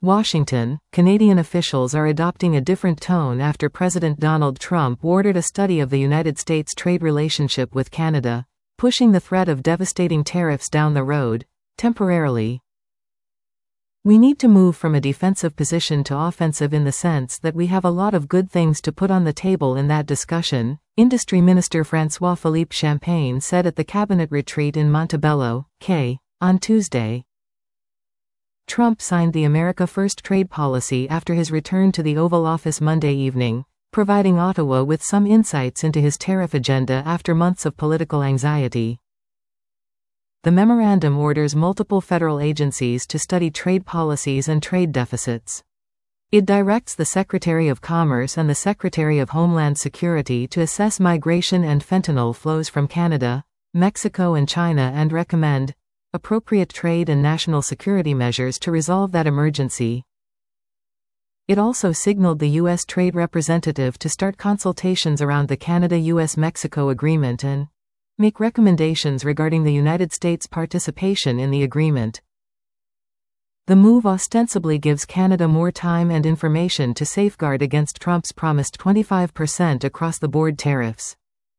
Washington, Canadian officials are adopting a different tone after President Donald Trump ordered a study of the United States' trade relationship with Canada, pushing the threat of devastating tariffs down the road, temporarily. We need to move from a defensive position to offensive in the sense that we have a lot of good things to put on the table in that discussion, Industry Minister François-Philippe Champagne said at the cabinet retreat in Montebello, Quebec, on Tuesday. Trump signed the America First trade policy after his return to the Oval Office Monday evening, providing Ottawa with some insights into his tariff agenda after months of political anxiety. The memorandum orders multiple federal agencies to study trade policies and trade deficits. It directs the Secretary of Commerce and the Secretary of Homeland Security to assess migration and fentanyl flows from Canada, Mexico and China and recommend appropriate trade and national security measures to resolve that emergency. It also signaled the U.S. Trade Representative to start consultations around the Canada-US-Mexico agreement and make recommendations regarding the United States' participation in the agreement. The move ostensibly gives Canada more time and information to safeguard against Trump's promised 25% across-the-board tariffs.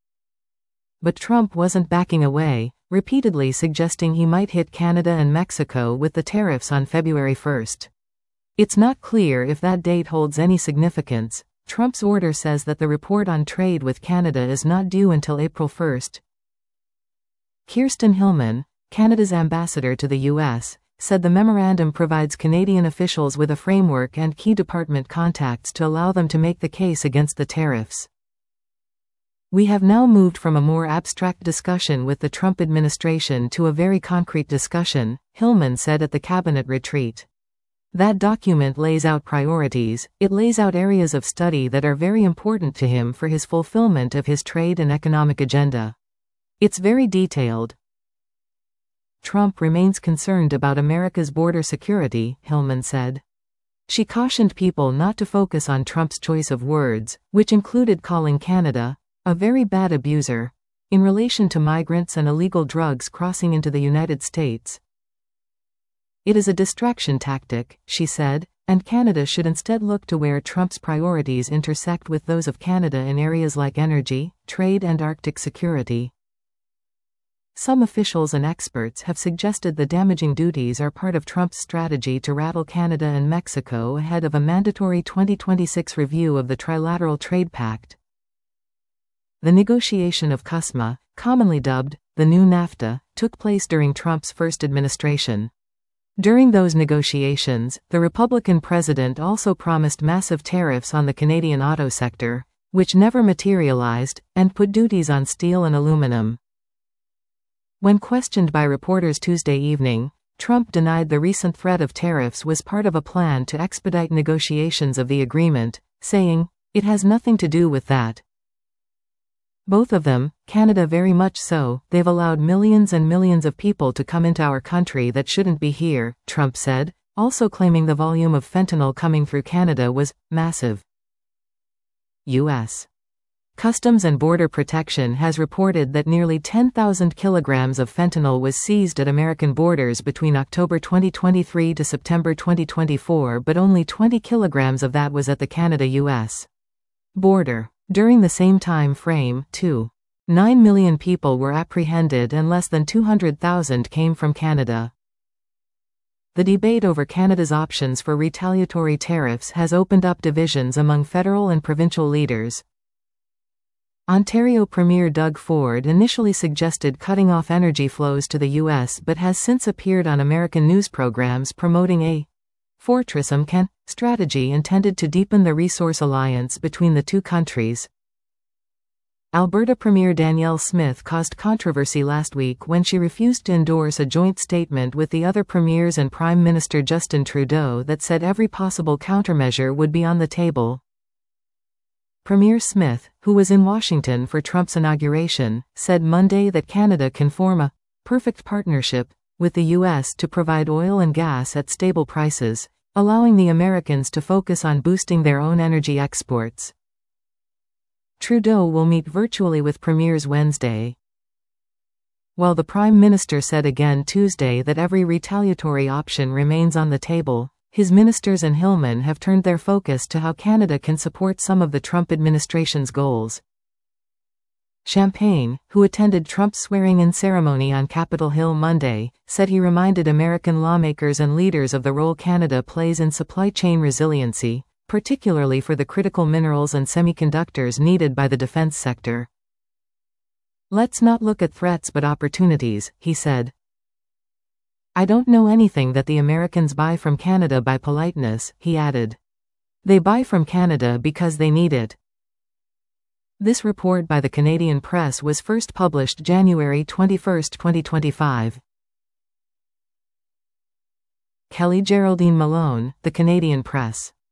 But Trump wasn't backing away, repeatedly suggesting he might hit Canada and Mexico with the tariffs on February 1. It's not clear if that date holds any significance. Trump's order says that the report on trade with Canada is not due until April 1. Kirsten Hillman, Canada's ambassador to the U.S., said the memorandum provides Canadian officials with a framework and key department contacts to allow them to make the case against the tariffs. We have now moved from a more abstract discussion with the Trump administration to a very concrete discussion, Hillman said at the cabinet retreat. That document lays out priorities, it lays out areas of study that are very important to him for his fulfillment of his trade and economic agenda. It's very detailed. Trump remains concerned about America's border security, Hillman said. She cautioned people not to focus on Trump's choice of words, which included calling Canada a very bad abuser in relation to migrants and illegal drugs crossing into the United States. It is a distraction tactic, she said, and Canada should instead look to where Trump's priorities intersect with those of Canada in areas like energy, trade and Arctic security. Some officials and experts have suggested the damaging duties are part of Trump's strategy to rattle Canada and Mexico ahead of a mandatory 2026 review of the Trilateral Trade Pact. The negotiation of CUSMA, commonly dubbed the new NAFTA, took place during Trump's first administration. During those negotiations, the Republican president also promised massive tariffs on the Canadian auto sector, which never materialized, and put duties on steel and aluminum. When questioned by reporters Tuesday evening, Trump denied the recent threat of tariffs was part of a plan to expedite negotiations of the agreement, saying, "It has nothing to do with that. Both of them, Canada very much so, they've allowed millions and millions of people to come into our country that shouldn't be here," Trump said, also claiming the volume of fentanyl coming through Canada was massive. U.S. Customs and Border Protection has reported that nearly 10,000 kilograms of fentanyl was seized at American borders between October 2023 to September 2024, but only 20 kilograms of that was at the Canada-US border. During the same time frame, 2.9 million people were apprehended and less than 200,000 came from Canada. The debate over Canada's options for retaliatory tariffs has opened up divisions among federal and provincial leaders. Ontario Premier Doug Ford initially suggested cutting off energy flows to the U.S. but has since appeared on American news programs promoting a Fortressum Can strategy intended to deepen the resource alliance between the two countries. Alberta Premier Danielle Smith caused controversy last week when she refused to endorse a joint statement with the other premiers and Prime Minister Justin Trudeau that said every possible countermeasure would be on the table. Premier Smith, who was in Washington for Trump's inauguration, said Monday that Canada can form a perfect partnership with the U.S. to provide oil and gas at stable prices, allowing the Americans to focus on boosting their own energy exports. Trudeau will meet virtually with premiers Wednesday. While the Prime Minister said again Tuesday that every retaliatory option remains on the table, His ministers and Hillman have turned their focus to how Canada can support some of the Trump administration's goals. Champagne, who attended Trump's swearing-in ceremony on Capitol Hill Monday, said he reminded American lawmakers and leaders of the role Canada plays in supply chain resiliency, particularly for the critical minerals and semiconductors needed by the defense sector. "Let's not look at threats but opportunities," he said. "I don't know anything that the Americans buy from Canada by politeness," he added. "They buy from Canada because they need it." This report by the Canadian Press was first published January 21, 2025. Kelly Geraldine Malone, The Canadian Press.